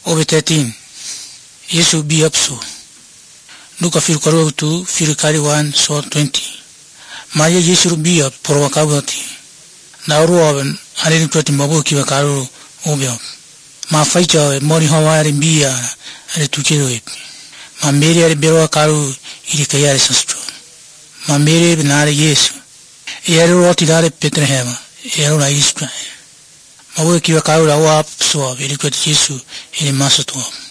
Over 13. Yesu be up so. Luka fil karo tu fil kari 1 so 20. Maya Yesu be up por wakawati. Nauru oven alini proti mabuki wa karo obyo. Ma faicha mori hawari bia ale tuchero ep. Ma mere ale bero karo ili kayare sastro. Ma mere binare Yesu. Ero roti dare Petrehema. Ero na Istra. Mabuki wa karo la wap so ili proti Yesu ili masato.